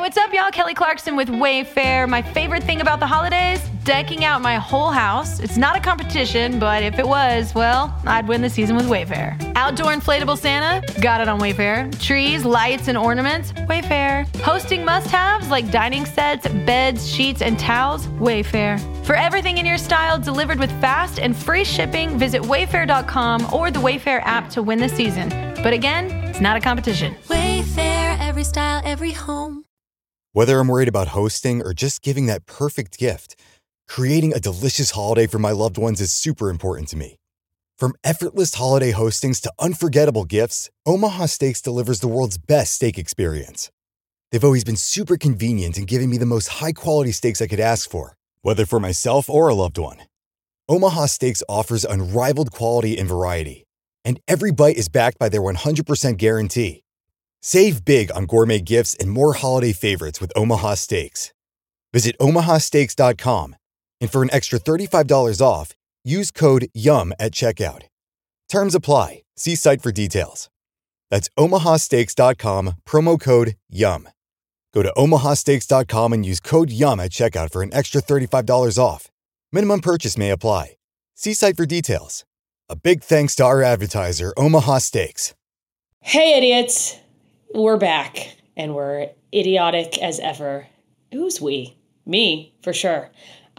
What's up, y'all? Kelly Clarkson with Wayfair. My favorite thing about the holidays? Decking out my whole house. It's not a competition, but if it was, well, I'd win the season with Wayfair. Outdoor inflatable Santa? Got it on Wayfair. Trees, lights, and ornaments? Wayfair. Hosting must-haves like dining sets, beds, sheets, and towels? Wayfair. For everything in your style delivered with fast and free shipping, visit wayfair.com or the Wayfair app to win the season. But again, it's not a competition. Wayfair, every style, every home. Whether I'm worried about hosting or just giving that perfect gift, creating a delicious holiday for my loved ones is super important to me. From effortless holiday hostings to unforgettable gifts, Omaha Steaks delivers the world's best steak experience. They've always been super convenient in giving me the most high-quality steaks I could ask for, whether for myself or a loved one. Omaha Steaks offers unrivaled quality and variety, and every bite is backed by their 100% guarantee. Save big on gourmet gifts and more holiday favorites with Omaha Steaks. Visit omahasteaks.com, and for an extra $35 off, use code YUM at checkout. Terms apply. See site for details. That's omahasteaks.com, promo code YUM. Go to omahasteaks.com and use code YUM at checkout for an extra $35 off. Minimum purchase may apply. See site for details. A big thanks to our advertiser, Omaha Steaks. Hey, idiots. We're back, and we're idiotic as ever. Who's we? Me, for sure.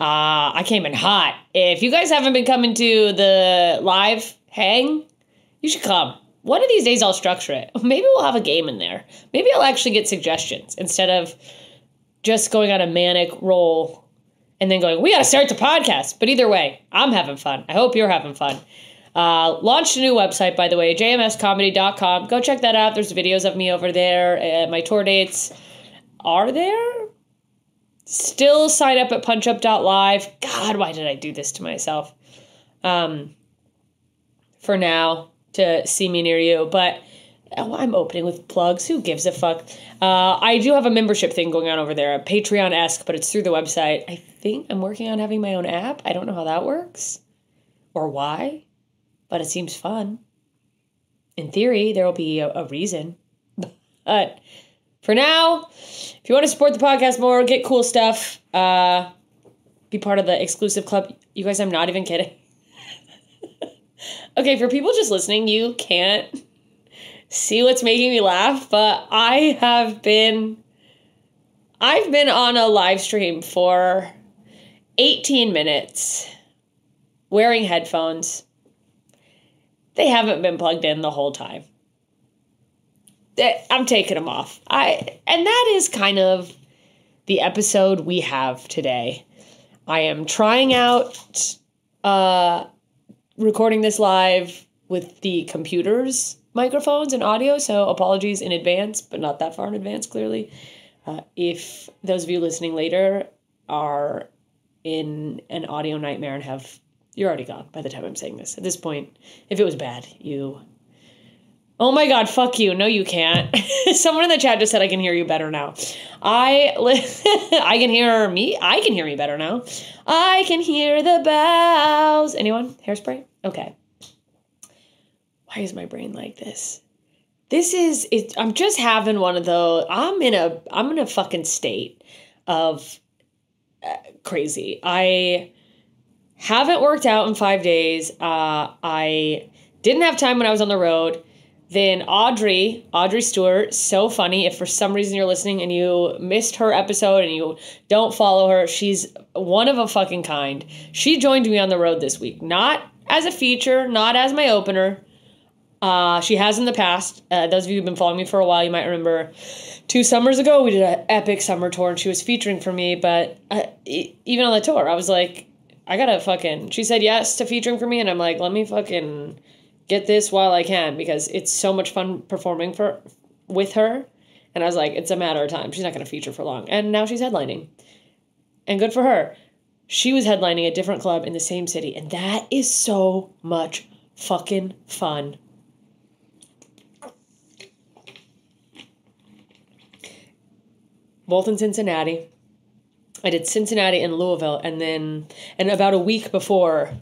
I came in hot. If you guys haven't been coming to the live hang, you should come. One of these days I'll structure it. Maybe we'll have a game in there. Maybe I'll actually get suggestions instead of just going on a manic roll and then going, we got to start the podcast. But either way, I'm having fun. I hope you're having fun. Launched a new website, by the way, jmscomedy.com. Go check that out. There's videos of me over there. My tour dates are there. Still sign up at punchup.live. God, why did I do this to myself? For now, to see me near you. But I'm opening with plugs. Who gives a fuck? I do have a membership thing going on over there, a Patreon-esque, but it's through the website. I think I'm working on having my own app. I don't know how that works or why, but it seems fun. In theory, there will be a reason. But for now, if you want to support the podcast more, get cool stuff, be part of the exclusive club. You guys, I'm not even kidding. Okay, for people just listening, you can't see what's making me laugh, but I've been on a live stream for 18 minutes wearing headphones. They haven't been plugged in the whole time. I'm taking them off. And that is kind of the episode we have today. I am trying out recording this live with the computer's microphones and audio, so apologies in advance, but not that far in advance, clearly. If those of you listening later are in an audio nightmare and you're already gone by the time I'm saying this. At this point, if it was bad, oh my God, fuck you. No, you can't. Someone in the chat just said I can hear you better now. I can hear me. I can hear me better now. I can hear the bells. Anyone? Hairspray? Okay. Why is my brain like this? I'm just having one of those. I'm in a fucking state of crazy. I haven't worked out in 5 days. I didn't have time when I was on the road. Then Audrey Stewart, so funny. If for some reason you're listening and you missed her episode and you don't follow her, she's one of a fucking kind. She joined me on the road this week. Not as a feature, not as my opener. She has in the past. Those of you who've been following me for a while, you might remember 2 summers ago, we did an epic summer tour and she was featuring for me. But even on the tour, I was like, she said yes to featuring for me. And I'm like, let me fucking get this while I can, because it's so much fun performing with her. And I was like, it's a matter of time. She's not going to feature for long. And now she's headlining. And good for her. She was headlining a different club in the same city. And that is so much fucking fun. Both in Cincinnati. I did Cincinnati and Louisville. And about a week before,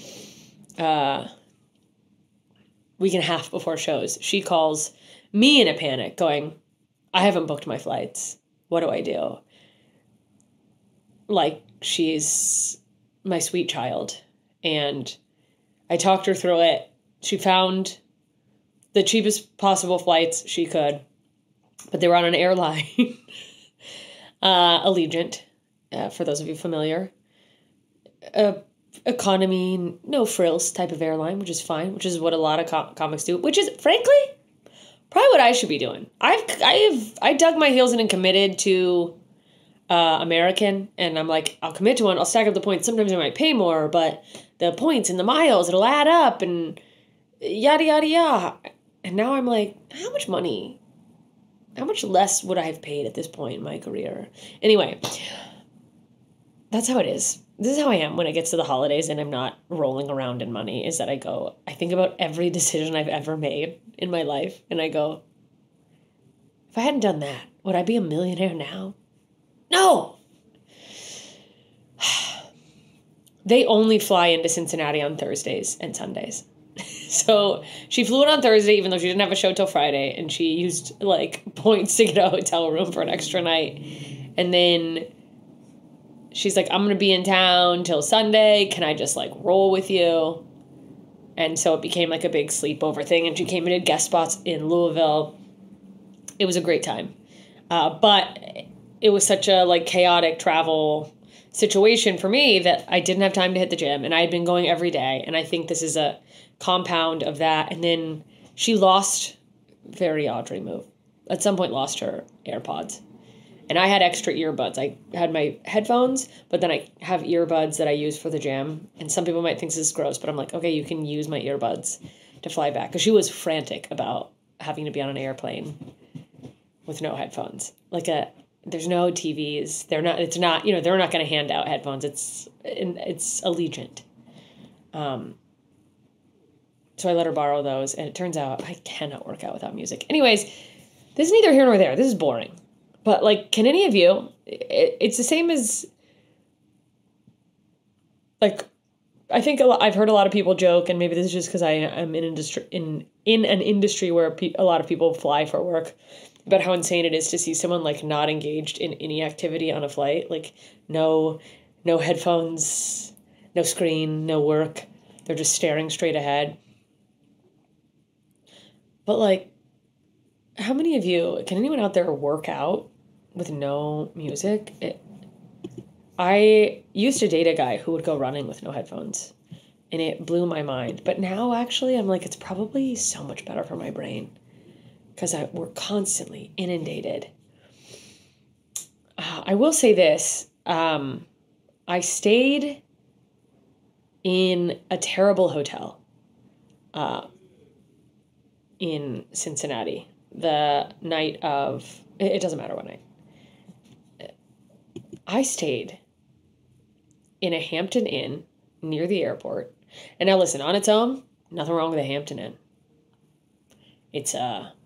week and a half before shows, she calls me in a panic going, I haven't booked my flights. what do I do? Like, she's my sweet child. And I talked her through it. She found the cheapest possible flights she could, but they were on an airline, Allegiant, for those of you familiar. Economy, no frills type of airline, which is fine, which is what a lot of comics do, which is, frankly, probably what I should be doing. I dug my heels in and committed to American, and I'm like, I'll commit to one, I'll stack up the points. Sometimes I might pay more, but the points and the miles, it'll add up, and yada, yada, yada. And now I'm like, how much less would I have paid at this point in my career? Anyway, that's how it is. This is how I am when it gets to the holidays and I'm not rolling around in money, is that I think about every decision I've ever made in my life, and I go, if I hadn't done that, would I be a millionaire now? No! They only fly into Cincinnati on Thursdays and Sundays. So she flew in on Thursday, even though she didn't have a show till Friday, and she used points to get a hotel room for an extra night. And then she's like, I'm going to be in town till Sunday. Can I just roll with you? And so it became a big sleepover thing. And she came and did guest spots in Louisville. It was a great time. But it was such a chaotic travel situation for me that I didn't have time to hit the gym. And I had been going every day. And I think this is a compound of that. And then she lost, very Audrey move, at some point lost her AirPods. And I had extra earbuds. I had my headphones, but then I have earbuds that I use for the gym. And some people might think this is gross, but I'm like, okay, you can use my earbuds to fly back. Because she was frantic about having to be on an airplane with no headphones. There's no TVs. They're not going to hand out headphones. It's Allegiant. So I let her borrow those, and it turns out I cannot work out without music. Anyways, this is neither here nor there. This is boring. But, can any of you, it's the same as, I think I've heard a lot of people joke, and maybe this is just because I am in an industry where a lot of people fly for work, about how insane it is to see someone, not engaged in any activity on a flight. No headphones, no screen, no work. They're just staring straight ahead. But, how many of you, can anyone out there work out with no music? I used to date a guy who would go running with no headphones, and it blew my mind. But now, actually, I'm it's probably so much better for my brain, because we're constantly inundated. I will say this. I stayed in a terrible hotel in Cincinnati the night of, it doesn't matter what night. I stayed in a Hampton Inn near the airport. And now listen, on its own, nothing wrong with a Hampton Inn. It's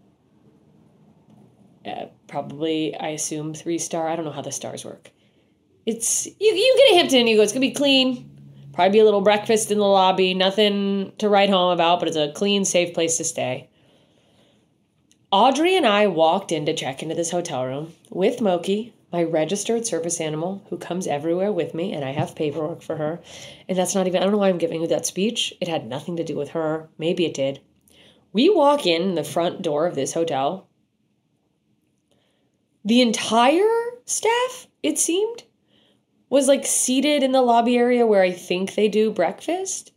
probably, I assume, 3-star. I don't know how the stars work. It's, you get a Hampton Inn, you go, it's going to be clean. Probably be a little breakfast in the lobby. Nothing to write home about, but it's a clean, safe place to stay. Audrey and I walked in to check into this hotel room with Moki, my registered service animal, who comes everywhere with me, and I have paperwork for her. And that's not even, I don't know why I'm giving you that speech. It had nothing to do with her. Maybe it did. We walk in the front door of this hotel. The entire staff, it seemed, was seated in the lobby area where I think they do breakfast.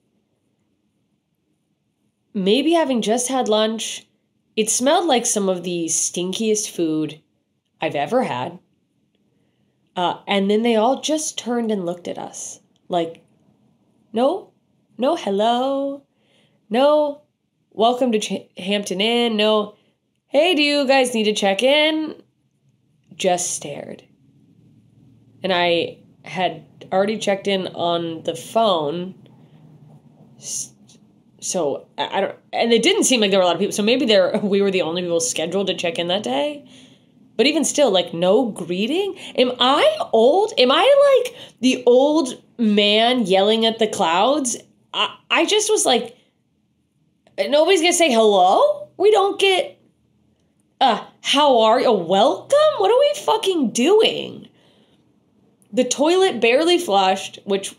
Maybe having just had lunch. It smelled like some of the stinkiest food I've ever had. And then they all just turned and looked at us. No hello. No, welcome to Hampton Inn. No, hey, do you guys need to check in? Just stared. And I had already checked in on the phone. So I don't, and it didn't seem like there were a lot of people. So maybe we were the only people scheduled to check in that day. But even still, no greeting. Am I old? Am I the old man yelling at the clouds? I just was nobody's gonna say hello. We don't get. how are you? Welcome? What are we fucking doing? The toilet barely flushed, which,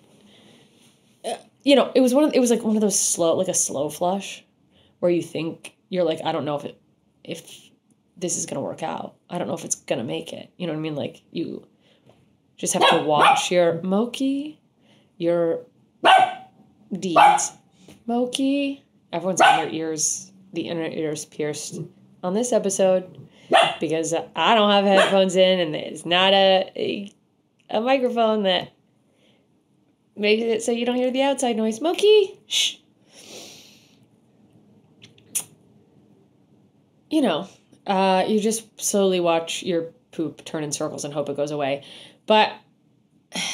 it was like one of those slow flush where you think, you're like, I don't know if this is going to work out. I don't know if it's going to make it. You know what I mean? Like, you just have to watch your your deeds. Moki. Everyone's the inner ears pierced on this episode because I don't have headphones in and there's not a microphone that makes it so you don't hear the outside noise. Moki, shh. You just slowly watch your poop turn in circles and hope it goes away. But that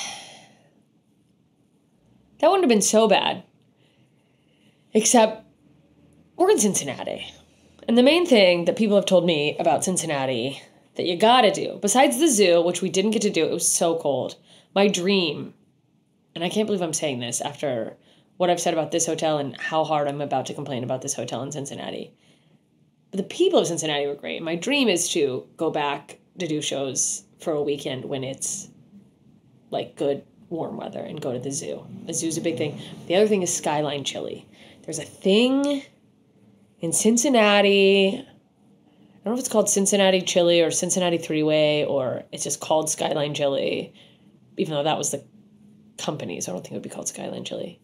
wouldn't have been so bad. Except we're in Cincinnati. And the main thing that people have told me about Cincinnati that you gotta do, besides the zoo, which we didn't get to do, it was so cold. My dream, and I can't believe I'm saying this after what I've said about this hotel and how hard I'm about to complain about this hotel in Cincinnati. But the people of Cincinnati were great. My dream is to go back to do shows for a weekend when it's like good warm weather and go to the zoo. The zoo's a big thing. The other thing is Skyline Chili. There's a thing in Cincinnati. I don't know if it's called Cincinnati Chili or Cincinnati Three-Way, or it's just called Skyline Chili, even though that was the company, so I don't think it would be called Skyline Chili.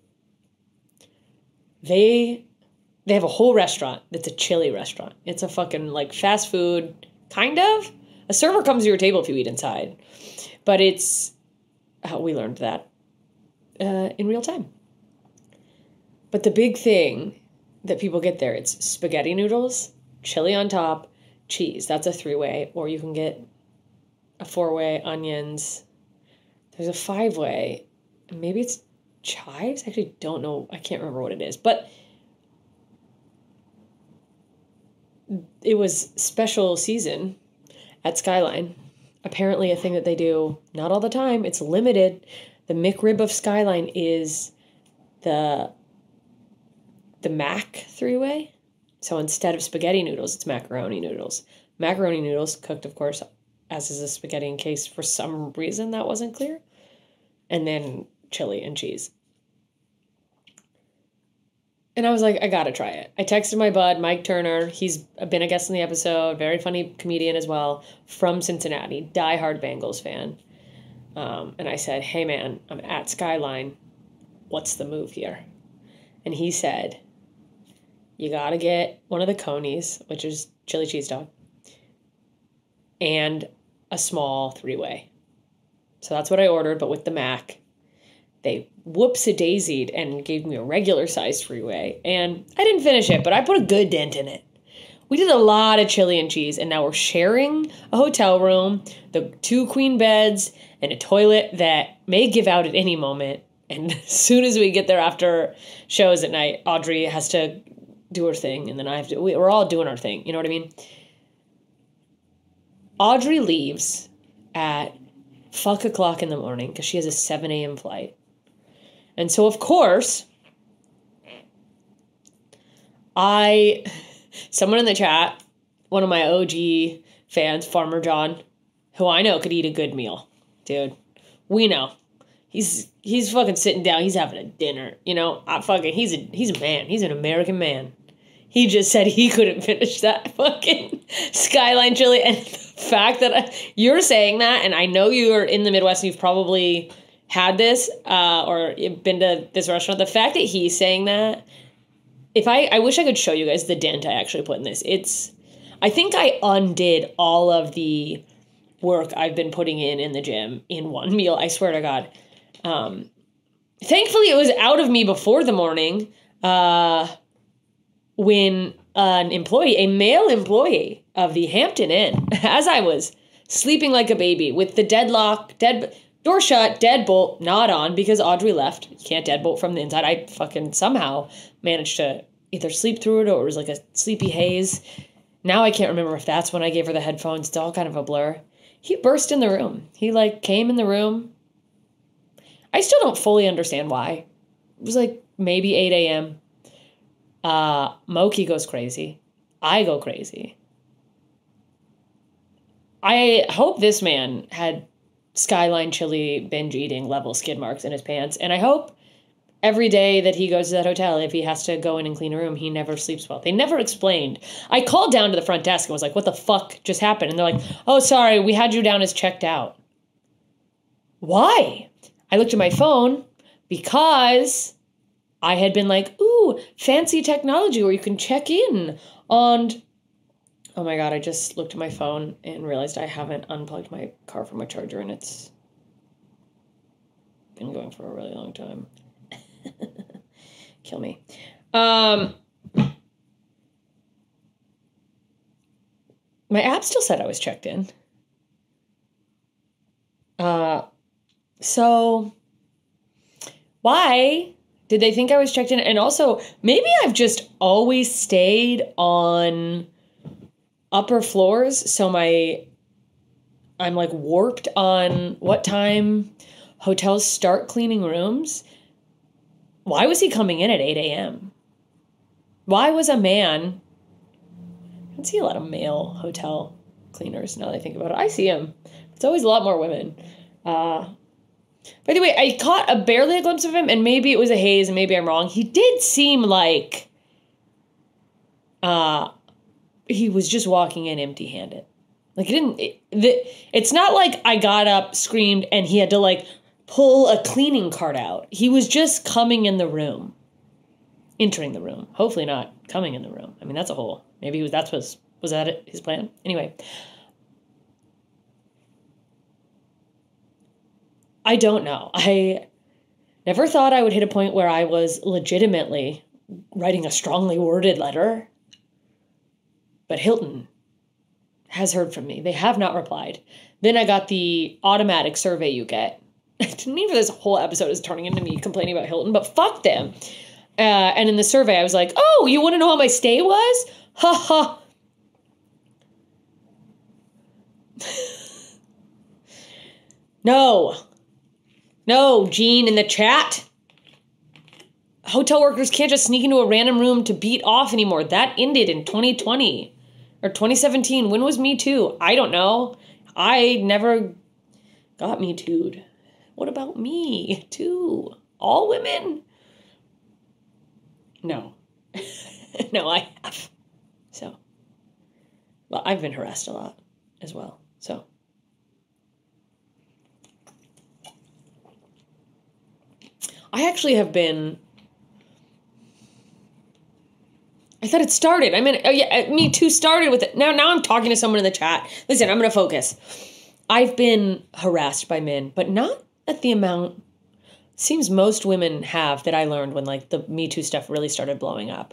They have a whole restaurant that's a chili restaurant. It's a fucking, like, fast food, kind of. A server comes to your table if you eat inside. But it's, we learned that in real time. But the big thing that people get there, it's spaghetti noodles, chili on top, cheese. That's a 3-way. Or you can get a 4-way, onions. There's a 5-way. Maybe it's chives? I actually don't know. I can't remember what it is. But it was special season at Skyline. Apparently a thing that they do, not all the time, it's limited. The McRib of Skyline is the Mac 3-way. So instead of spaghetti noodles, it's macaroni noodles. Macaroni noodles, cooked, of course, as is a spaghetti in case for some reason that wasn't clear. And then chili and cheese. And I was like, I gotta try it. I texted my bud, Mike Turner. He's been a guest in the episode. Very funny comedian as well. From Cincinnati. Diehard Bengals fan. And I said, hey man, I'm at Skyline. What's the move here? And he said, you gotta get one of the conies, which is chili cheese dog, and a small 3-way. So that's what I ordered, but with the Mac. They whoops-a-daisied and gave me a regular-sized 3-way. And I didn't finish it, but I put a good dent in it. We did a lot of chili and cheese, and now we're sharing a hotel room, the 2 queen beds, and a toilet that may give out at any moment. And as soon as we get there after shows at night, Audrey has to do her thing, and then I have to. We're all doing our thing, you know what I mean? Audrey leaves at o'clock in the morning because she has a 7 a.m. flight. And so, of course, someone in the chat, one of my OG fans, Farmer John, who I know could eat a good meal. Dude, we know. He's fucking sitting down. He's having a dinner. You know, he's a man. He's an American man. He just said he couldn't finish that fucking Skyline chili. And the fact that you're saying that, and I know you're in the Midwest and you've probably had this or been to this restaurant, the fact that he's saying that, I wish I could show you guys the dent I actually put in this. I think I undid all of the work I've been putting in the gym in one meal. I swear to God. Thankfully, it was out of me before the morning when a male employee of the Hampton Inn, as I was sleeping like a baby with the door shut, deadbolt not on because Audrey left. You can't deadbolt from the inside. I fucking somehow managed to either sleep through it or it was like a sleepy haze. Now I can't remember if that's when I gave her the headphones. It's all kind of a blur. He burst in the room. He came in the room. I still don't fully understand why. It was maybe 8 a.m. Moki goes crazy. I go crazy. I hope this man had Skyline chili binge eating level skid marks in his pants. And I hope every day that he goes to that hotel, if he has to go in and clean a room, he never sleeps well. They never explained. I called down to the front desk and was like, what the fuck just happened? And they're like, oh, sorry, we had you down as checked out. Why? I looked at my phone because I had been like, ooh, fancy technology where you can check in on... Oh my God, I just looked at my phone and realized I haven't unplugged my car from my charger, and it's been going for a really long time. Kill me. My app still said I was checked in. So why did they think I was checked in? And also, maybe I've just always stayed on upper floors, so I'm like warped on what time hotels start cleaning rooms. Why was he coming in at 8 a.m.? Why was a man... I don't see a lot of male hotel cleaners now that I think about it. I see him. It's always a lot more women. By the way, I caught barely a glimpse of him, and maybe it was a haze, and maybe I'm wrong. He did seem like... he was just walking in empty-handed. Like, it's not like I got up, screamed, and he had to, like, pull a cleaning cart out. He was just coming in the room. Entering the room. Hopefully not coming in the room. I mean, that's a whole... Maybe was that his plan? Anyway. I don't know. I never thought I would hit a point where I was legitimately writing a strongly worded letter. But Hilton has heard from me. They have not replied. Then I got the automatic survey you get. I didn't mean for this whole episode is turning into me complaining about Hilton, but fuck them. And in the survey, I was like, oh, you want to know how my stay was? Ha ha. No, Gene in the chat. Hotel workers can't just sneak into a random room to beat off anymore. That ended in 2020 or 2017. When was Me Too? I don't know. I never got Me Too'd. What about me too? All women? No. No, I have. So, well, I've been harassed a lot as well. So. I actually have been... I thought it started. I mean, oh yeah, Me Too started with it. Now I'm talking to someone in the chat. Listen, I'm going to focus. I've been harassed by men, but not at the amount seems most women have that I learned when like the Me Too stuff really started blowing up.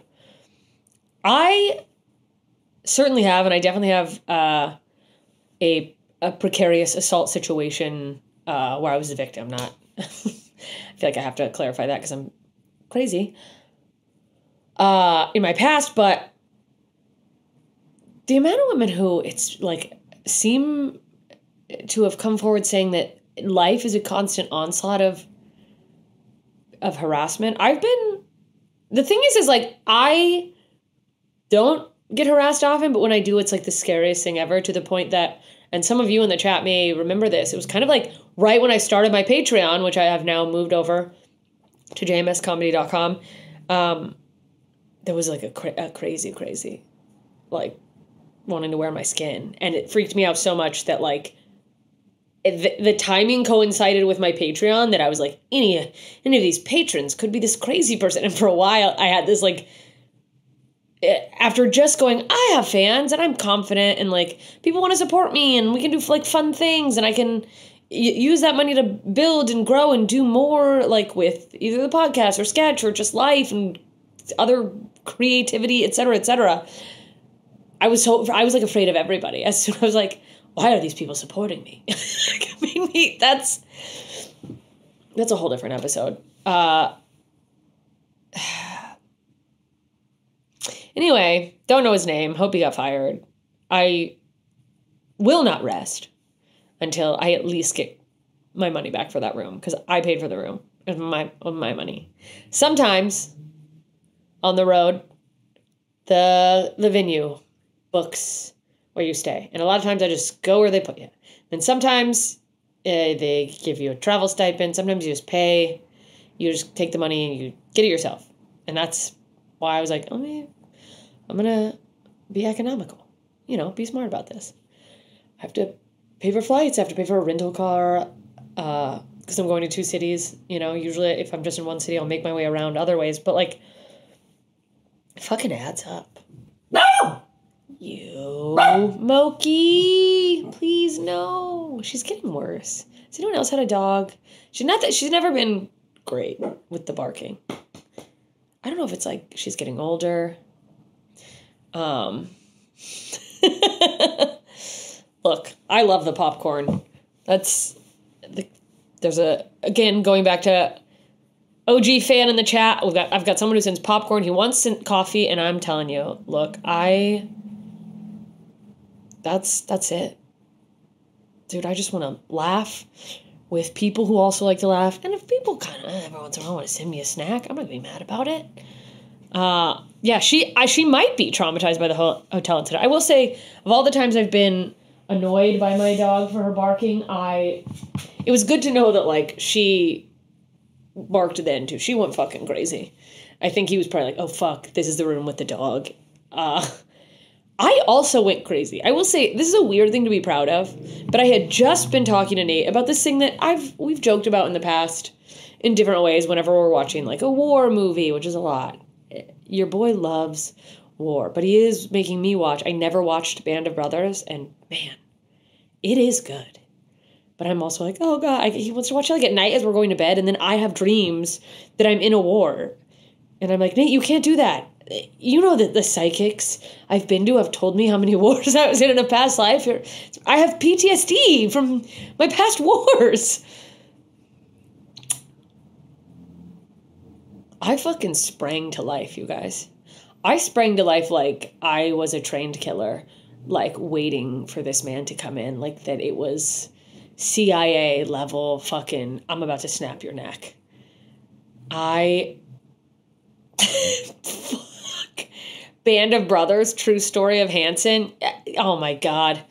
I certainly have, and I definitely have a precarious assault situation where I was the victim. Not. I feel like I have to clarify that because I'm crazy. In my past, but the amount of women who it's like seem to have come forward saying that life is a constant onslaught of harassment. The thing is like, I don't get harassed often, but when I do, it's like the scariest thing ever, to the point that, and some of you in the chat may remember this, it was kind of like right when I started my Patreon, which I have now moved over to jmscomedy.com. There was like a crazy, like wanting to wear my skin. And it freaked me out so much that like the timing coincided with my Patreon that I was like, any of these patrons could be this crazy person. And for a while I had this like, after just going, I have fans and I'm confident and like people want to support me and we can do like fun things and I can use that money to build and grow and do more like with either the podcast or sketch or just life and other creativity, etc., etc. I was like afraid of everybody. As soon as I was like, why are these people supporting me? That's a whole different episode. Anyway, don't know his name. Hope he got fired. I will not rest until I at least get my money back for that room, because I paid for the room with my money. Sometimes on the road, the venue books where you stay. And a lot of times I just go where they put you. And sometimes they give you a travel stipend. Sometimes you just pay. You just take the money and you get it yourself. And that's why I was like, I'm going to be economical. Be smart about this. I have to pay for flights. I have to pay for a rental car because I'm going to 2 cities. Usually if I'm just in one city, I'll make my way around other ways. But, it fucking adds up. No! You, Moki, please no. She's getting worse. Has anyone else had a dog? She's never been great with the barking. I don't know if it's she's getting older. Look, I love the popcorn. Again, going back to OG fan in the chat. I've got someone who sends popcorn. He wants coffee, and I'm telling you, look, that's it. Dude, I just want to laugh with people who also like to laugh. And if people kind of every once in a while want to send me a snack, I'm not going to be mad about it. Yeah, she might be traumatized by the hotel incident. I will say, of all the times I've been annoyed by my dog for her barking, it was good to know that, she barked then, too. She went fucking crazy. I think he was probably like, oh, fuck, this is the room with the dog. I also went crazy. I will say, this is a weird thing to be proud of, but I had just been talking to Nate about this thing that we've joked about in the past in different ways whenever we're watching, a war movie, which is a lot. Your boy loves war, but he is making me watch. I never watched Band of Brothers, and man, it is good. But I'm also like, oh God, he wants to watch it at night as we're going to bed, and then I have dreams that I'm in a war. And I'm like, Nate, you can't do that. You know that the psychics I've been to have told me how many wars I was in a past life. I have PTSD from my past wars. I fucking sprang to life, you guys. I sprang to life like I was a trained killer, waiting for this man to come in, that it was CIA level fucking, I'm about to snap your neck. Fuck. Band of Brothers, True Story of Hanson. Oh my God.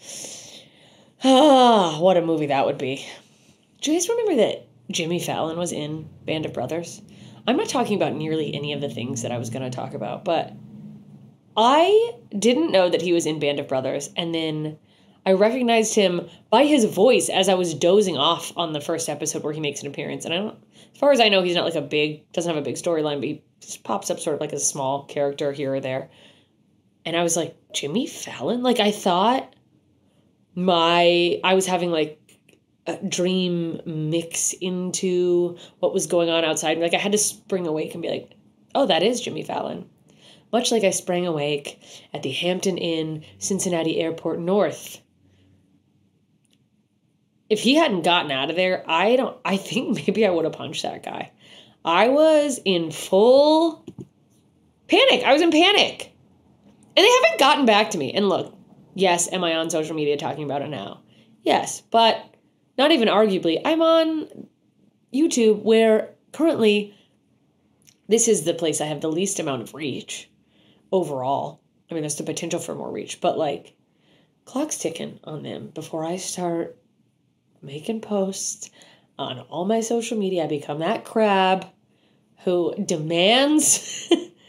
What a movie that would be. Do you guys remember that Jimmy Fallon was in Band of Brothers? I'm not talking about nearly any of the things that I was going to talk about, but I didn't know that he was in Band of Brothers, and then I recognized him by his voice as I was dozing off on the first episode where he makes an appearance. And as far as I know, he's not doesn't have a big storyline, but he just pops up sort of a small character here or there. And I was like, Jimmy Fallon? I thought I was having a dream mix into what was going on outside. I had to spring awake and be like, oh, that is Jimmy Fallon. Much like I sprang awake at the Hampton Inn, Cincinnati Airport North. If he hadn't gotten out of there, I think maybe I would have punched that guy. I was in full panic. I was in panic. And they haven't gotten back to me. And look, yes, am I on social media talking about it now? Yes, but not even arguably. I'm on YouTube where currently this is the place I have the least amount of reach overall. I mean, there's the potential for more reach, but clock's ticking on them. Before I start making posts on all my social media, I become that crab who demands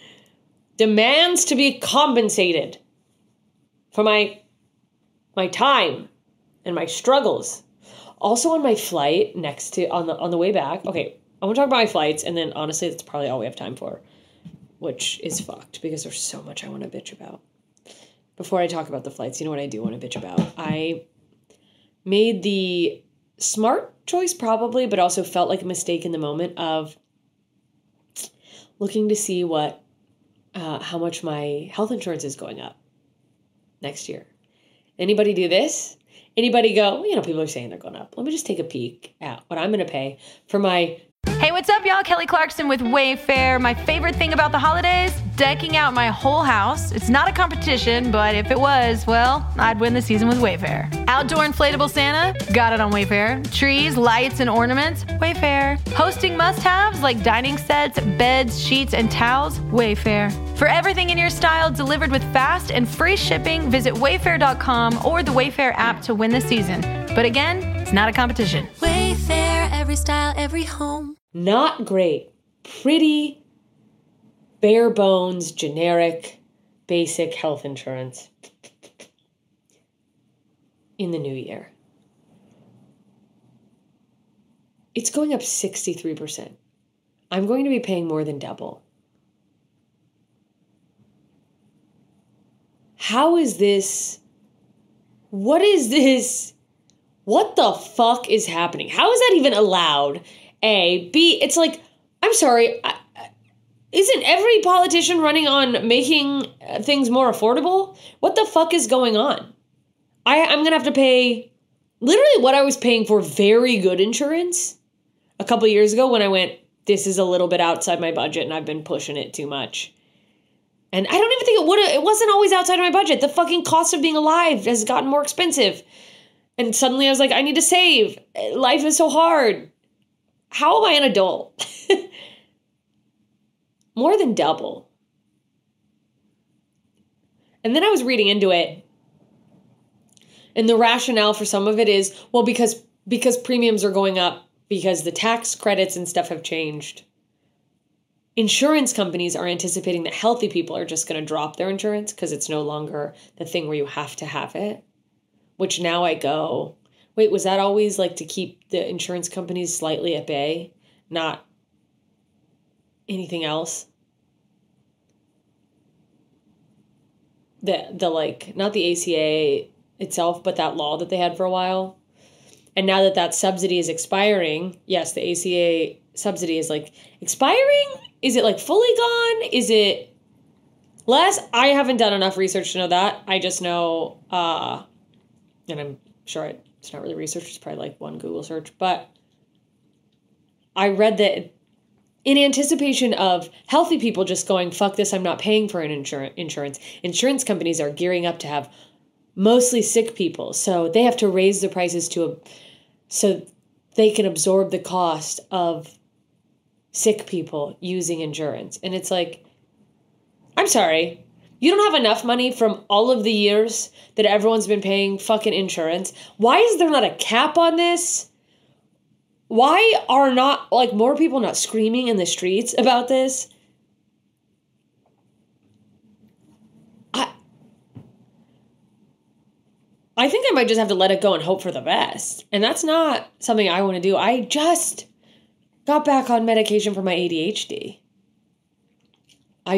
to be compensated for my time and my struggles. Also on my flight on the way back, okay, I want to talk about my flights, and then honestly, that's probably all we have time for, which is fucked because there's so much I want to bitch about. Before I talk about the flights, you know what I do want to bitch about? I made the smart choice probably, but also felt like a mistake in the moment of looking to see how much my health insurance is going up next year. Anybody do this? Anybody go, people are saying they're going up. Let me just take a peek at what I'm going to pay for my Hey, what's up, y'all? Kelly Clarkson with Wayfair. My favorite thing about the holidays? Decking out my whole house. It's not a competition, but if it was, well, I'd win the season with Wayfair. Outdoor inflatable Santa? Got it on Wayfair. Trees, lights, and ornaments? Wayfair. Hosting must-haves like dining sets, beds, sheets, and towels? Wayfair. For everything in your style delivered with fast and free shipping, visit wayfair.com or the Wayfair app to win the season. But again, it's not a competition. Wayfair, every style, every home. Not great. Pretty bare bones, generic, basic health insurance in the new year. It's going up 63%. I'm going to be paying more than double. How is this? What is this? What the fuck is happening? How is that even allowed? A. B. It's like, I'm sorry, isn't every politician running on making things more affordable? What the fuck is going on? I'm going to have to pay literally what I was paying for very good insurance a couple years ago when I went, this is a little bit outside my budget and I've been pushing it too much. And I don't even think it wasn't always outside of my budget. The fucking cost of being alive has gotten more expensive. And suddenly I was like, I need to save. Life is so hard. How am I an adult? More than double. And then I was reading into it. And the rationale for some of it is, well, because premiums are going up, because the tax credits and stuff have changed. Insurance companies are anticipating that healthy people are just going to drop their insurance because it's no longer the thing where you have to have it. Which now I go, wait, was that always like to keep the insurance companies slightly at bay, not anything else? The like, not the ACA itself, but that law that they had for a while. And now that subsidy is expiring, yes, the ACA subsidy is like expiring. Is it like fully gone? Is it less? I haven't done enough research to know that. I just know, and I'm sure it's not really research, it's probably like one Google search, but I read that in anticipation of healthy people just going, fuck this, I'm not paying for an insurance companies are gearing up to have mostly sick people. So they have to raise the prices so they can absorb the cost of sick people using insurance. And it's like, I'm sorry, you don't have enough money from all of the years that everyone's been paying fucking insurance. Why is there not a cap on this? Why are not, like, more people not screaming in the streets about this? I think I might just have to let it go and hope for the best. And that's not something I want to do. I just got back on medication for my ADHD. I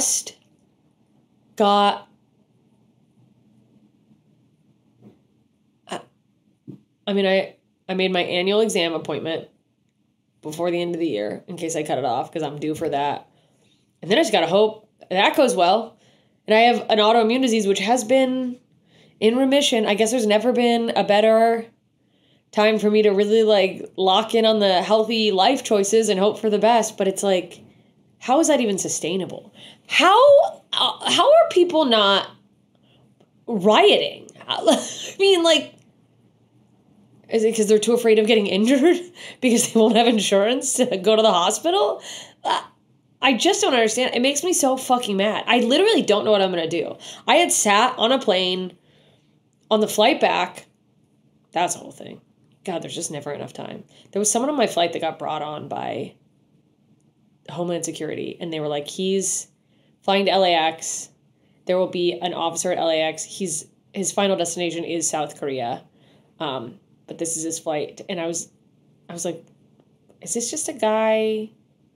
made my annual exam appointment before the end of the year in case I cut it off because I'm due for that. And then I just got to hope that goes well. And I have an autoimmune disease which has been in remission. I guess there's never been a better time for me to really like lock in on the healthy life choices and hope for the best. But it's like, how is that even sustainable? How are people not rioting? I mean, like, is it because they're too afraid of getting injured because they won't have insurance to go to the hospital? I just don't understand. It makes me so fucking mad. I literally don't know what I'm going to do. I had sat on a plane on the flight back. That's the whole thing. God, there's just never enough time. There was someone on my flight that got brought on by Homeland Security, and they were like, he's flying to LAX. There will be an officer at LAX. His final destination is South Korea. But this is his flight. And I was like, is this just a guy?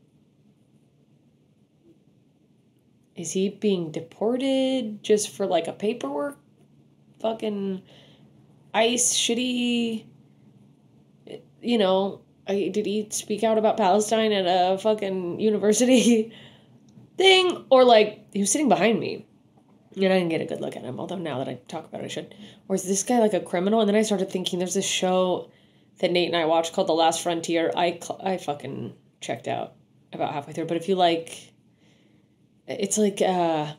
Is he being deported just for like a paperwork? Fucking ICE shitty, you know, did he speak out about Palestine at a fucking university thing? Or like, he was sitting behind me. And I didn't get a good look at him, although now that I talk about it, I should. Or is this guy like a criminal? And then I started thinking there's this show that Nate and I watched called The Last Frontier. I fucking checked out about halfway through. But if you like, it's like a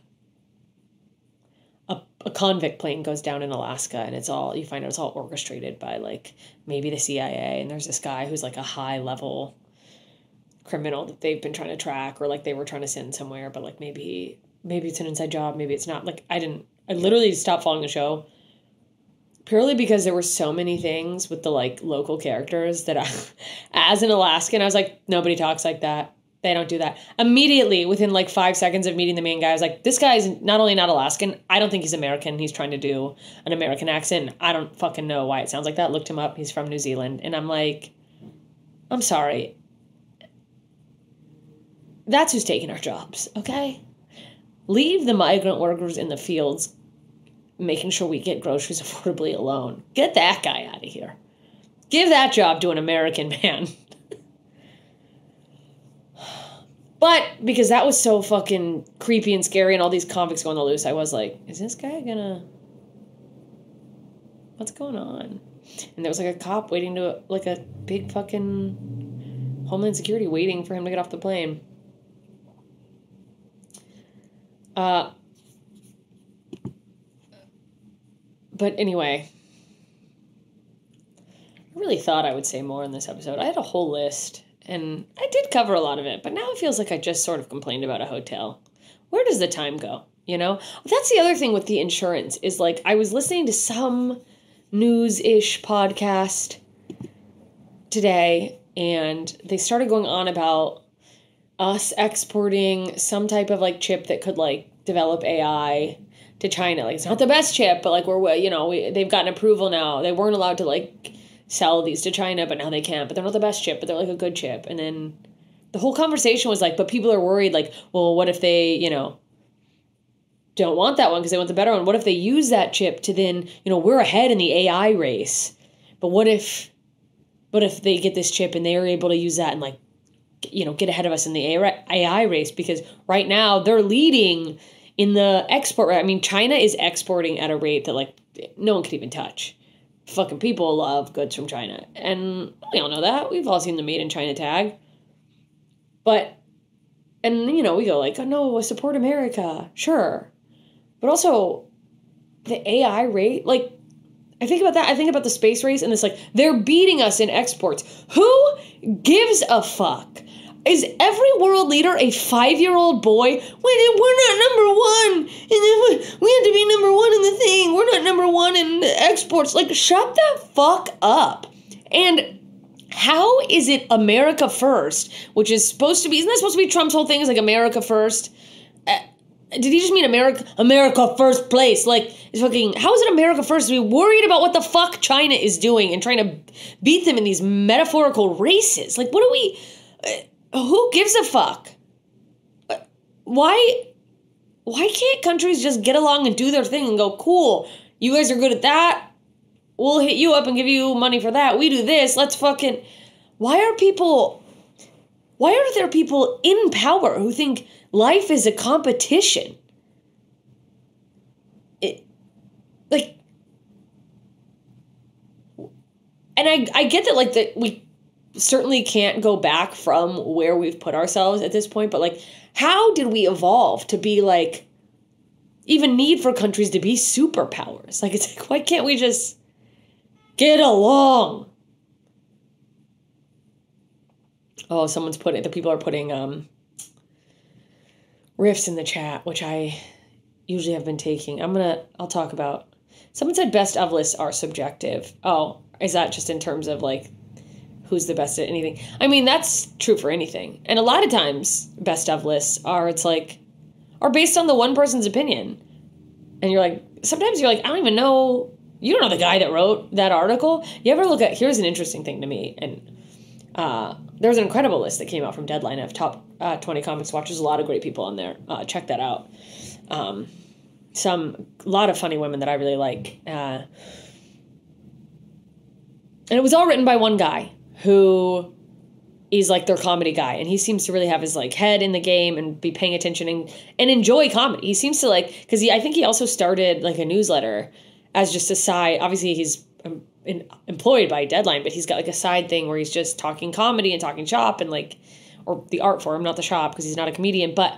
convict plane goes down in Alaska, and you find out it's all orchestrated by like maybe the CIA, and there's this guy who's like a high level criminal that they've been trying to track, or like they were trying to send somewhere, but like maybe it's an inside job, maybe it's not. Like I literally stopped following the show purely because there were so many things with the like local characters that as an Alaskan, I was like, nobody talks like that. They don't do that. Immediately, within like 5 seconds of meeting the main guy, I was like, this guy's not only not Alaskan, I don't think he's American. He's trying to do an American accent. I don't fucking know why it sounds like that. Looked him up. He's from New Zealand. And I'm like, I'm sorry. That's who's taking our jobs, okay? Leave the migrant workers in the fields making sure we get groceries affordably alone. Get that guy out of here. Give that job to an American man. But because that was so fucking creepy and scary and all these convicts going on the loose, I was like, is this guy gonna... What's going on? And there was like a cop waiting to, like a big fucking Homeland Security waiting for him to get off the plane. But anyway, I really thought I would say more in this episode. I had a whole list. And I did cover a lot of it, but now it feels like I just sort of complained about a hotel. Where does the time go, you know? That's the other thing with the insurance is, like, I was listening to some news-ish podcast today, and they started going on about us exporting some type of, like, chip that could, like, develop AI to China. Like, it's not the best chip, but, like, they've gotten approval now. They weren't allowed to, like... sell these to China, but now they can't. But they're not the best chip, but they're like a good chip. And then the whole conversation was like, but people are worried, like, well, what if they, don't want that one because they want the better one? What if they use that chip to then, we're ahead in the AI race. But what if they get this chip and they are able to use that and like, get ahead of us in the AI race? Because right now they're leading in the export rate. I mean, China is exporting at a rate that like no one could even touch. Fucking people love goods from China. And we all know that. We've all seen the Made in China tag. But, and, we go like, oh, no, support America. Sure. But also, the AI rate, like, I think about that. I think about the space race, and it's like, they're beating us in exports. Who gives a fuck? Is every world leader a 5-year-old boy? We're not number one. We have to be number one in the thing. We're not number one in the exports. Like, shut the fuck up. And how is it America first, which is supposed to be, isn't that supposed to be Trump's whole thing is like America first? Did he just mean America first place? Like, it's fucking, how is it America first to be worried about what the fuck China is doing and trying to beat them in these metaphorical races? Like, what are we... who gives a fuck? Why can't countries just get along and do their thing and go, cool, you guys are good at that? We'll hit you up and give you money for that. We do this. Let's fucking... Why are there people in power who think life is a competition? And I get that, like, that we certainly can't go back from where we've put ourselves at this point, but like, how did we evolve to be like, even need for countries to be superpowers? Like, it's like, why can't we just get along? Oh, the people are putting riffs in the chat, which I usually have been taking. I'll talk about, someone said best of lists are subjective. Oh, is that just in terms of like, who's the best at anything? I mean, that's true for anything. And a lot of times, best of lists are based on the one person's opinion. And sometimes you're like, I don't even know, you don't know the guy that wrote that article. You ever look at, here's an interesting thing to me. And there's an incredible list that came out from Deadline of top 20 comics watch. There's a lot of great people on there. Check that out. A lot of funny women that I really like. And it was all written by one guy who is like their comedy guy. And he seems to really have his like head in the game and be paying attention and enjoy comedy. He seems to like, because I think he also started like a newsletter as just a side. Obviously he's employed by Deadline, but he's got like a side thing where he's just talking comedy and talking shop and like, or the art form, not the shop, because he's not a comedian. But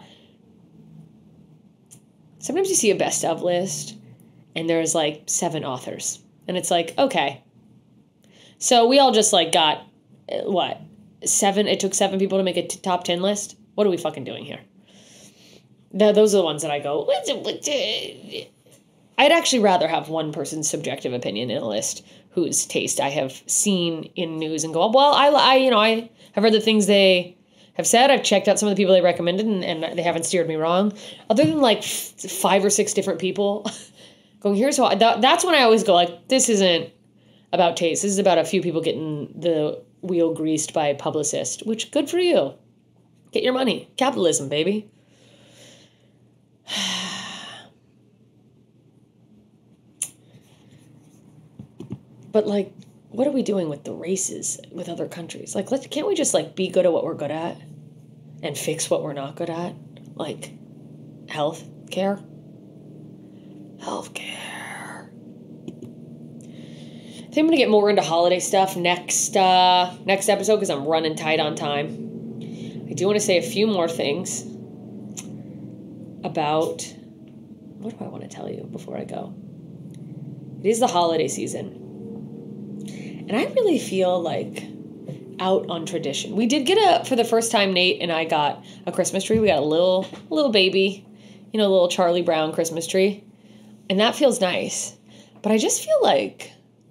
sometimes you see a best of list and there's like 7 authors and it's like, okay, so we all just like got what, 7? It took 7 people to make a top 10 list. What are we fucking doing here? Those are the ones that I go, I'd actually rather have one person's subjective opinion in a list whose taste I have seen in news and go, well, I have read the things they have said. I've checked out some of the people they recommended and they haven't steered me wrong. Other than like 5 or 6 different people going, here's how, that's when I always go like, this isn't about taste. This is about a few people getting the wheel greased by a publicist, which good for you. Get your money. Capitalism, baby. But like, what are we doing with the races with other countries? Like, can't we just like be good at what we're good at and fix what we're not good at? Like health care. I think I'm going to get more into holiday stuff next episode because I'm running tight on time. I do want to say a few more things about, what do I want to tell you before I go? It is the holiday season. And I really feel like out on tradition. We did get for the first time, Nate and I got a Christmas tree. We got a little baby, a little Charlie Brown Christmas tree. And that feels nice. But I just feel like,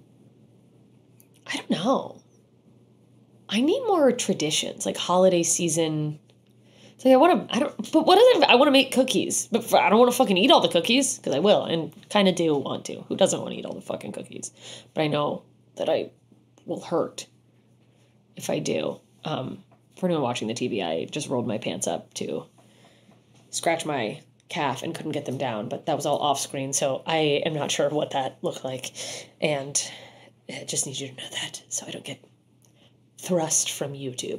I don't know. I need more traditions, like holiday season. So I want to make cookies, but I don't want to fucking eat all the cookies because I will and kind of do want to. Who doesn't want to eat all the fucking cookies? But I know that I will hurt if I do. For anyone watching the TV, I just rolled my pants up to scratch my calf and couldn't get them down, but that was all off screen, so I am not sure what that looked like, and I just need you to know that so I don't get thrust from YouTube.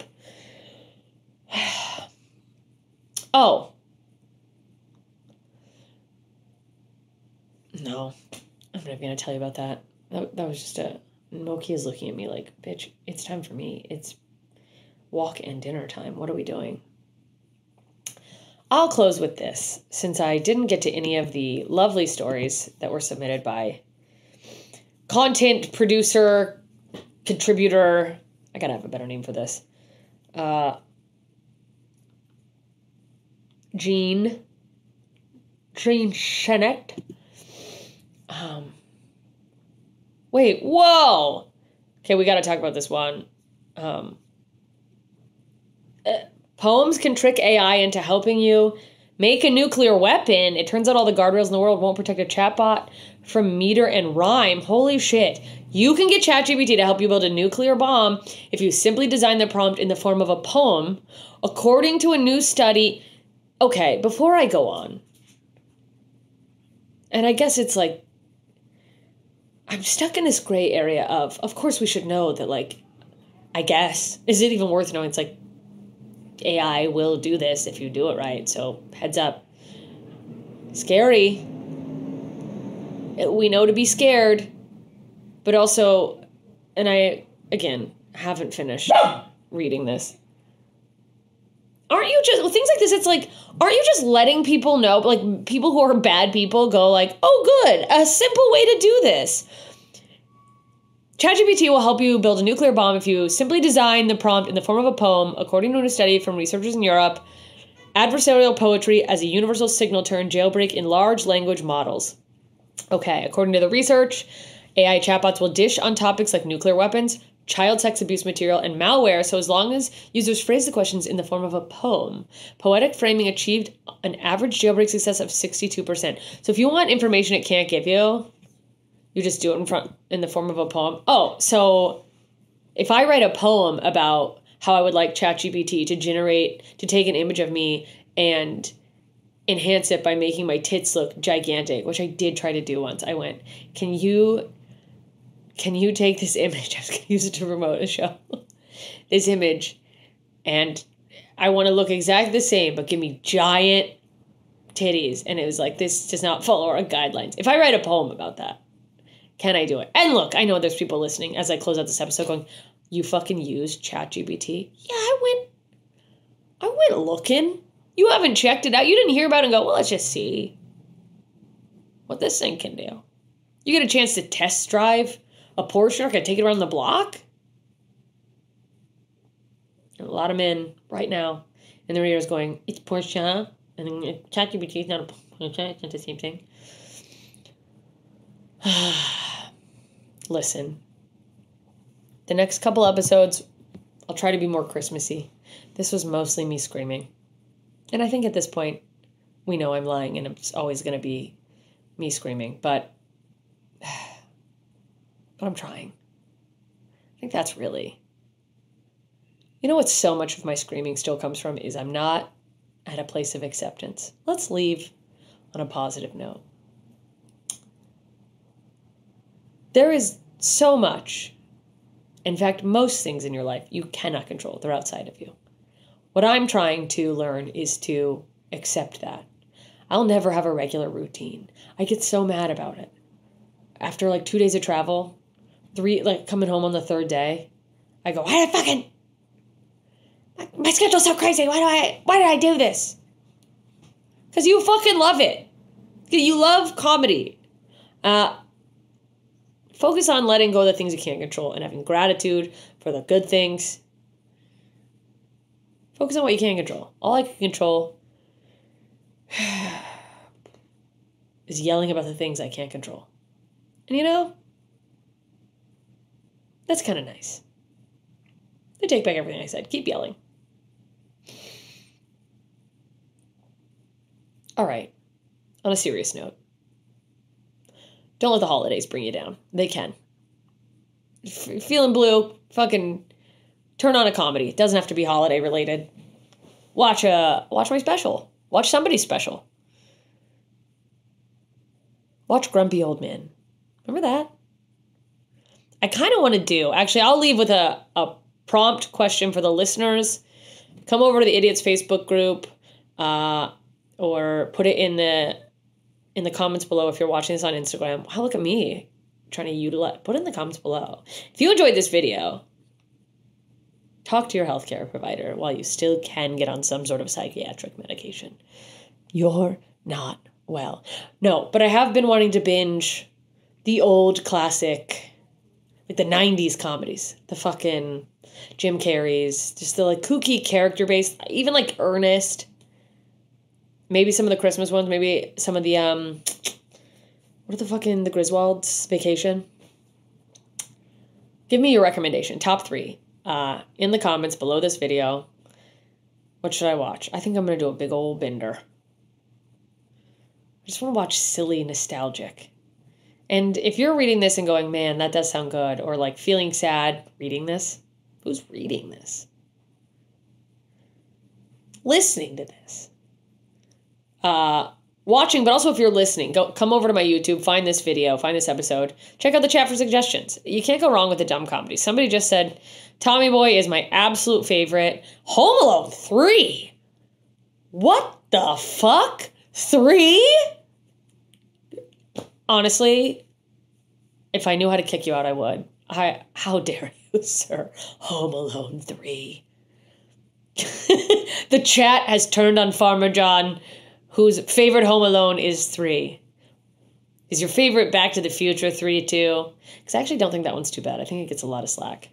Oh. No, I'm not going to tell you about that. That was just Moki is looking at me like, bitch, it's time for me. It's walk and dinner time. What are we doing? I'll close with this, since I didn't get to any of the lovely stories that were submitted by content producer, contributor, I gotta have a better name for this, Jean Chenette. Wait, whoa! Okay, we gotta talk about this one. Poems can trick AI into helping you make a nuclear weapon. It turns out all the guardrails in the world won't protect a chatbot from meter and rhyme. Holy shit. You can get ChatGPT to help you build a nuclear bomb if you simply design the prompt in the form of a poem, according to a new study. Okay, before I go on, and I guess it's like, I'm stuck in this gray area of course we should know that, like, I guess, is it even worth knowing? It's like, AI will do this if you do it right, so heads up. Scary. We know to be scared, but also, and I, again, haven't finished reading this. Aren't you just, things like this, it's like, aren't you just letting people know, like, people who are bad people go like, oh good, a simple way to do this. ChatGPT will help you build a nuclear bomb if you simply design the prompt in the form of a poem, according to a study from researchers in Europe. Adversarial poetry as a universal signal turn jailbreak in large language models. Okay, according to the research, AI chatbots will dish on topics like nuclear weapons, child sex abuse material, and malware, so as long as users phrase the questions in the form of a poem. Poetic framing achieved an average jailbreak success of 62%. So if you want information it can't give you, you just do it in the form of a poem. Oh, so if I write a poem about how I would like ChatGPT to take an image of me and enhance it by making my tits look gigantic, which I did try to do once. I went, can you take this image? I was going to use it to promote a show. This image, and I want to look exactly the same, but give me giant titties. And it was like, this does not follow our guidelines. If I write a poem about that, Can I do it? And look, I know there's people listening as I close out this episode going, you fucking used ChatGPT? Yeah, I went looking. You haven't checked it out. You didn't hear about it and go, well, let's just see what this thing can do. You get a chance to test drive a Porsche, or can I take it around the block? And a lot of men right now in their ears going, it's Porsche, and ChatGPT is not a Porsche, it's not the same thing. Listen, the next couple episodes, I'll try to be more Christmassy. This was mostly me screaming. And I think at this point, we know I'm lying and it's always going to be me screaming. But I'm trying. I think that's really... You know what so much of my screaming still comes from is I'm not at a place of acceptance. Let's leave on a positive note. There is so much, in fact, most things in your life you cannot control. They're outside of you. What I'm trying to learn is to accept that. I'll never have a regular routine. I get so mad about it. After like 2 days of travel, coming home on the third day, I go, my schedule's so crazy. Why did I do this? Because you fucking love it. You love comedy. Focus on letting go of the things you can't control and having gratitude for the good things. Focus on what you can't control. All I can control is yelling about the things I can't control. And you know, that's kind of nice. I take back everything I said. Keep yelling. All right. On a serious note, don't let the holidays bring you down. They can. Feeling blue, fucking turn on a comedy. It doesn't have to be holiday related. Watch my special. Watch somebody's special. Watch Grumpy Old Man. Remember that? I kind of want to do, actually, I'll leave with a prompt question for the listeners. Come over to the Idiots Facebook group, or put it in the comments below if you're watching this on Instagram. Wow, look at me trying to utilize. Put it in the comments below. If you enjoyed this video, talk to your healthcare provider while you still can get on some sort of psychiatric medication. You're not well. No, but I have been wanting to binge the old classic, like the 90s comedies. The fucking Jim Carrey's, just the like kooky character-based, even like Ernest. Maybe some of the Christmas ones, maybe some of the, what are the Griswolds Vacation? Give me your recommendation, top 3, in the comments below this video. What should I watch? I think I'm going to do a big old bender. I just want to watch silly, nostalgic. And if you're reading this and going, man, that does sound good, or like feeling sad reading this, who's reading this? Listening to this. Watching, but also if you're listening, come over to my YouTube, find this video, find this episode, check out the chat for suggestions. You can't go wrong with the dumb comedy. Somebody just said, Tommy Boy is my absolute favorite. Home Alone 3? What the fuck? 3? Honestly, if I knew how to kick you out, I would. How dare you, sir? Home Alone 3. The chat has turned on Farmer John, whose favorite Home Alone is 3. Is your favorite Back to the Future 3 too? Because I actually don't think that one's too bad. I think it gets a lot of slack.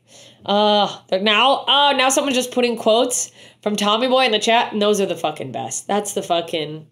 Now someone's just putting quotes from Tommy Boy in the chat, and those are the fucking best. That's the fucking...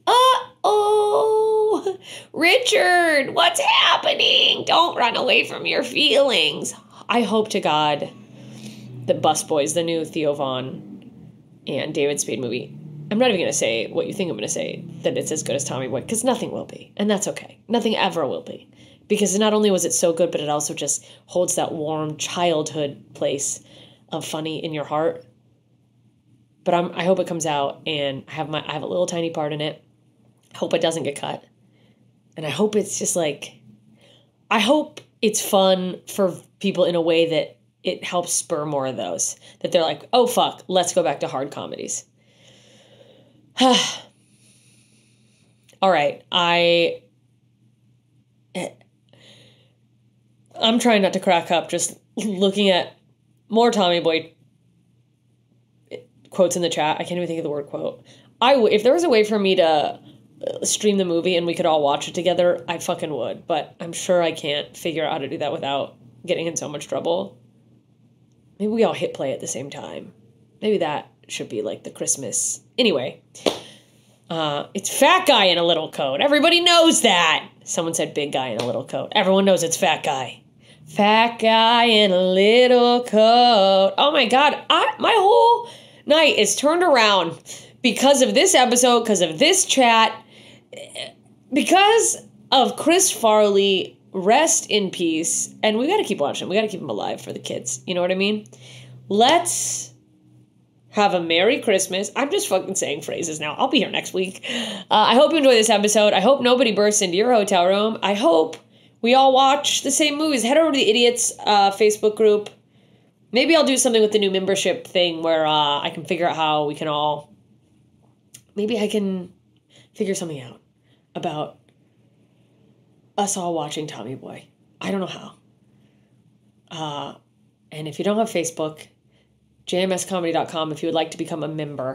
Uh-oh! Richard, what's happening? Don't run away from your feelings. I hope to God that Busboys, the new Theo Von and David Spade movie... I'm not even going to say what you think I'm going to say, that it's as good as Tommy Boy, because nothing will be. And that's okay. Nothing ever will be. Because not only was it so good, but it also just holds that warm childhood place of funny in your heart. But I hope it comes out, and I have a little tiny part in it. I hope it doesn't get cut. And I hope it's just like, I hope it's fun for people in a way that it helps spur more of those. That they're like, oh fuck, let's go back to hard comedies. All right, I'm trying not to crack up just looking at more Tommy Boy quotes in the chat. I can't even think of the word quote. If there was a way for me to stream the movie and we could all watch it together, I fucking would. But I'm sure I can't figure out how to do that without getting in so much trouble. Maybe we all hit play at the same time. Maybe that should be like the Christmas. Anyway, it's fat guy in a little coat. Everybody knows that. Someone said big guy in a little coat. Everyone knows it's fat guy. Fat guy in a little coat. Oh my God. My whole night is turned around because of this episode, because of this chat, because of Chris Farley. Rest in peace. And we got to keep watching. We got to keep him alive for the kids. You know what I mean? Let's have a Merry Christmas. I'm just fucking saying phrases now. I'll be here next week. I hope you enjoy this episode. I hope nobody bursts into your hotel room. I hope we all watch the same movies. Head over to the Idiots Facebook group. Maybe I'll do something with the new membership thing where I can figure out how we can all... Maybe I can figure something out about us all watching Tommy Boy. I don't know how. And if you don't have Facebook, jmscomedy.com if you would like to become a member.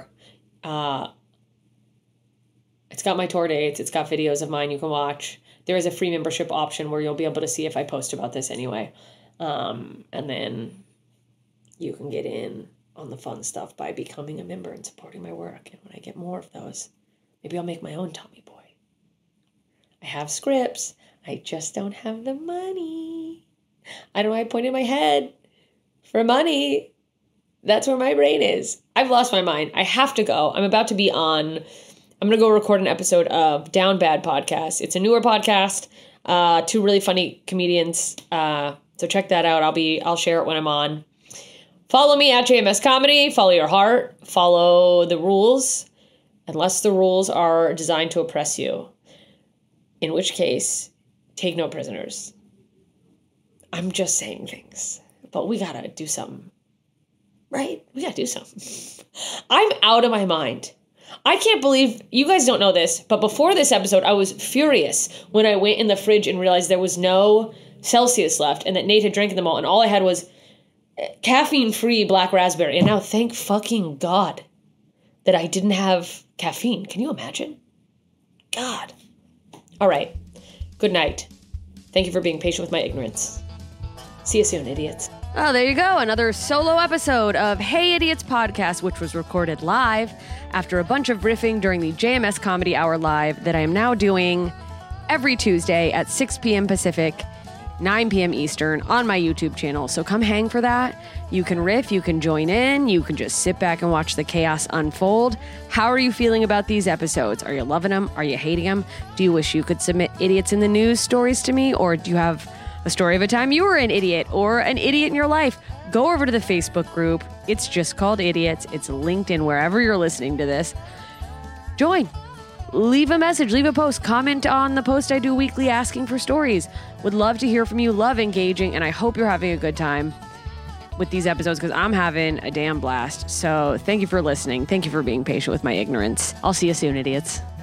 It's got my tour dates. It's got videos of mine you can watch. There is a free membership option where you'll be able to see if I post about this anyway. And then you can get in on the fun stuff by becoming a member and supporting my work. And when I get more of those, maybe I'll make my own Tommy Boy. I have scripts. I just don't have the money. I don't know why I pointed my head for money. That's where my brain is. I've lost my mind. I have to go. I'm about to be on... I'm going to go record an episode of Down Bad Podcast. It's a newer podcast. 2 really funny comedians. So check that out. I'll share it when I'm on. Follow me at JMS Comedy. Follow your heart. Follow the rules. Unless the rules are designed to oppress you. In which case, take no prisoners. I'm just saying things. But we gotta do something. Right? We gotta do something. I'm out of my mind. I can't believe, you guys don't know this, but before this episode, I was furious when I went in the fridge and realized there was no Celsius left and that Nate had drank them all, and all I had was caffeine-free black raspberry. And now, thank fucking God that I didn't have caffeine. Can you imagine? God. All right. Good night. Thank you for being patient with my ignorance. See you soon, idiots. Oh, there you go. Another solo episode of Hey Idiots Podcast, which was recorded live after a bunch of riffing during the JMS Comedy Hour Live that I am now doing every Tuesday at 6 p.m. Pacific, 9 p.m. Eastern on my YouTube channel. So come hang for that. You can riff, you can join in, you can just sit back and watch the chaos unfold. How are you feeling about these episodes? Are you loving them? Are you hating them? Do you wish you could submit idiots in the news stories to me? Or do you have a story of a time you were an idiot or an idiot in your life? Go over to the Facebook group. It's just called Idiots. It's linked in wherever you're listening to this. Join. Leave a message, leave a post, comment on the post I do weekly asking for stories. Would love to hear from you, love engaging, and I hope you're having a good time with these episodes because I'm having a damn blast. So thank you for listening. Thank you for being patient with my ignorance. I'll see you soon, idiots.